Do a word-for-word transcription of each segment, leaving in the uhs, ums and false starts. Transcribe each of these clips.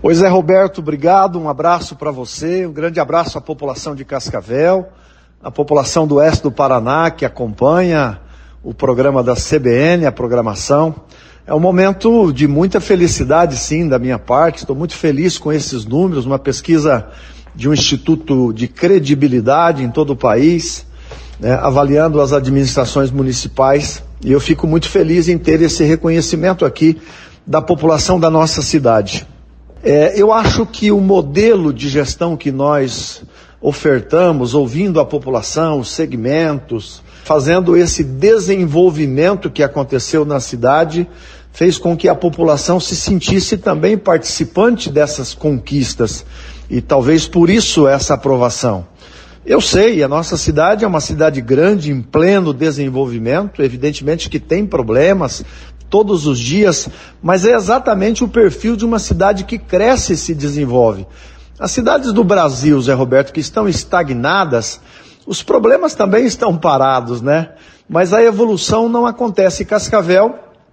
Oi, Zé Roberto, obrigado, um abraço para você, um grande abraço à população de Cascavel, à população do oeste do Paraná que acompanha o programa da C B N, a programação. É um momento de muita felicidade, sim, da minha parte, estou muito feliz com esses números, uma pesquisa de um instituto de credibilidade em todo o país, né, avaliando as administrações municipais, e eu fico muito feliz em ter esse reconhecimento aqui da população da nossa cidade. É, eu acho que o modelo de gestão que nós ofertamos, ouvindo a população, os segmentos, fazendo esse desenvolvimento que aconteceu na cidade, fez com que a população se sentisse também participante dessas conquistas, e talvez por isso essa aprovação. Eu sei, a nossa cidade é uma cidade grande, em pleno desenvolvimento, evidentemente que tem problemas todos os dias, mas é exatamente o perfil de uma cidade que cresce e se desenvolve. As cidades do Brasil, Zé Roberto, que estão estagnadas, os problemas também estão parados, né? Mas a evolução não acontece. Cascavel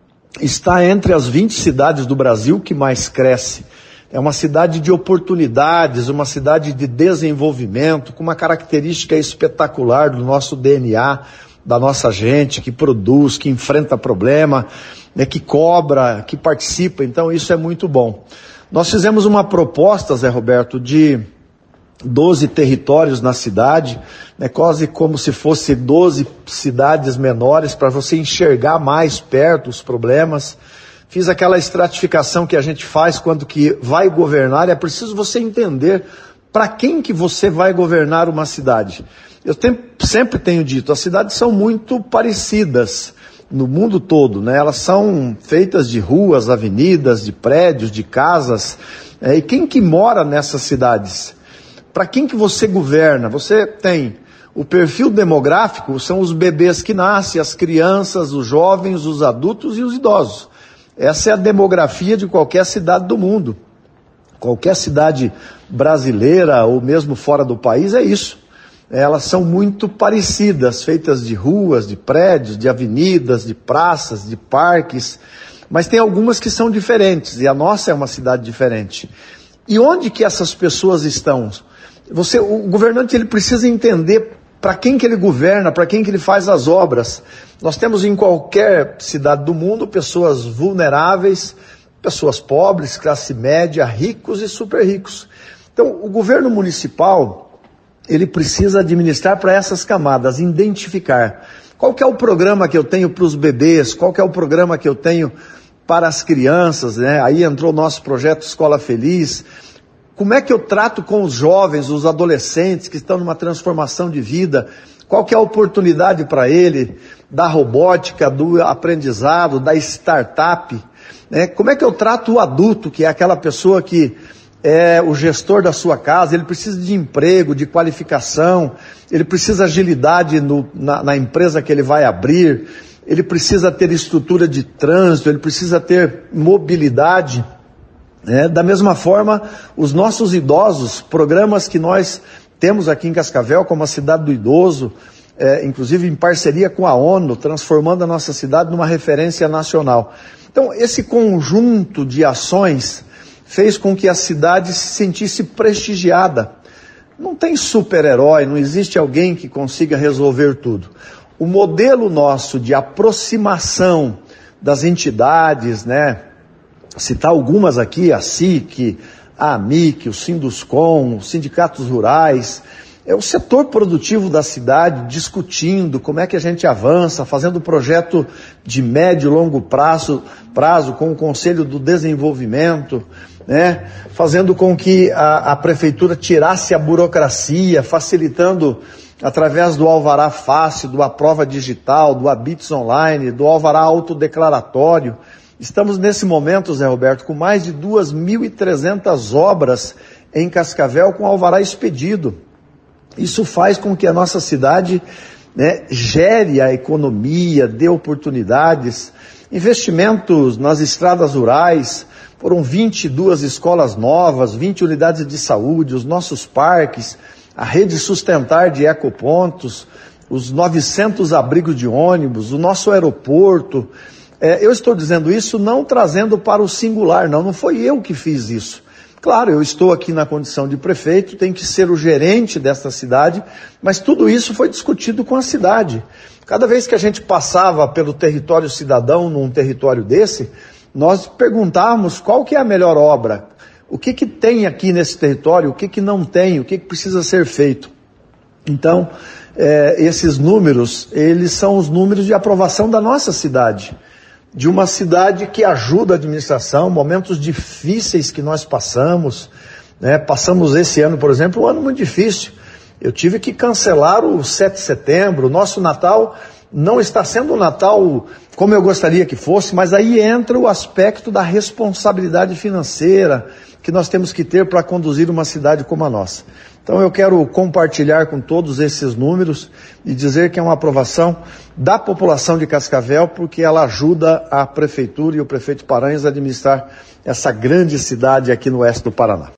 está entre as vinte cidades do Brasil que mais cresce. É uma cidade de oportunidades, uma cidade de desenvolvimento, com uma característica espetacular do nosso D N A, da nossa gente, que produz, que enfrenta problema, né, que cobra, que participa. Então isso é muito bom. Nós fizemos uma proposta, Zé Roberto, de doze territórios na cidade, né, quase como se fosse doze cidades menores, para você enxergar mais perto os problemas. Fiz aquela estratificação que a gente faz quando que vai governar, é preciso você entender para quem que você vai governar uma cidade. Eu tenho, sempre tenho dito, as cidades são muito parecidas no mundo todo, né? Elas são feitas de ruas, avenidas, de prédios, de casas, é, e quem que mora nessas cidades? Para quem que você governa? Você tem o perfil demográfico, são os bebês que nascem, as crianças, os jovens, os adultos e os idosos. Essa é a demografia de qualquer cidade do mundo. Qualquer cidade brasileira ou mesmo fora do país é isso. Elas são muito parecidas, feitas de ruas, de prédios, de avenidas, de praças, de parques, mas tem algumas que são diferentes, e a nossa é uma cidade diferente. E onde que essas pessoas estão? Você, o governante, ele precisa entender para quem que ele governa, para quem que ele faz as obras. Nós temos em qualquer cidade do mundo pessoas vulneráveis, pessoas pobres, classe média, ricos e super ricos. Então, o governo municipal, ele precisa administrar para essas camadas, identificar qual que é o programa que eu tenho para os bebês, qual que é o programa que eu tenho para as crianças, né? Aí entrou o nosso projeto Escola Feliz. Como é que eu trato com os jovens, os adolescentes que estão numa transformação de vida? Qual que é a oportunidade para ele da robótica, do aprendizado, da startup, né? Como é que eu trato o adulto, que é aquela pessoa que é o gestor da sua casa? Ele precisa de emprego, de qualificação, ele precisa agilidade no, na, na empresa que ele vai abrir, ele precisa ter estrutura de trânsito, ele precisa ter mobilidade. É, da mesma forma, os nossos idosos, programas que nós temos aqui em Cascavel, como a Cidade do Idoso, é, inclusive em parceria com a ONU, transformando a nossa cidade numa referência nacional. Então, esse conjunto de ações fez com que a cidade se sentisse prestigiada. Não tem super-herói, não existe alguém que consiga resolver tudo. O modelo nosso de aproximação das entidades, né? Citar algumas aqui, a S I C, a AMIC, o Sinduscom, os sindicatos rurais, é o setor produtivo da cidade discutindo como é que a gente avança, fazendo projeto de médio e longo prazo, prazo com o Conselho do Desenvolvimento, né? Fazendo com que a, a prefeitura tirasse a burocracia, facilitando através do alvará fácil, do aprova digital, do Habits online, do alvará autodeclaratório. Estamos nesse momento, Zé Roberto, com mais de duas mil e trezentas obras em Cascavel com alvará expedido. Isso faz com que a nossa cidade, né, gere a economia, dê oportunidades, investimentos nas estradas rurais. Foram vinte e duas escolas novas, vinte unidades de saúde, os nossos parques, a rede sustentar de ecopontos, os novecentos abrigos de ônibus, o nosso aeroporto. É, eu estou dizendo isso não trazendo para o singular, não, não foi eu que fiz isso. Claro, eu estou aqui na condição de prefeito, tenho que ser o gerente desta cidade, mas tudo isso foi discutido com a cidade. Cada vez que a gente passava pelo território cidadão, num território desse, nós perguntávamos qual que é a melhor obra, o que que tem aqui nesse território, o que que não tem, o que que precisa ser feito. Então, é, esses números, eles são os números de aprovação da nossa cidade. De uma cidade que ajuda a administração, momentos difíceis que nós passamos, né? Passamos esse ano, por exemplo, um ano muito difícil. Eu tive que cancelar o sete de setembro, o nosso Natal não está sendo um Natal como eu gostaria que fosse, mas aí entra o aspecto da responsabilidade financeira que nós temos que ter para conduzir uma cidade como a nossa. Então eu quero compartilhar com todos esses números e dizer que é uma aprovação da população de Cascavel, porque ela ajuda a prefeitura e o prefeito Paranhos a administrar essa grande cidade aqui no oeste do Paraná.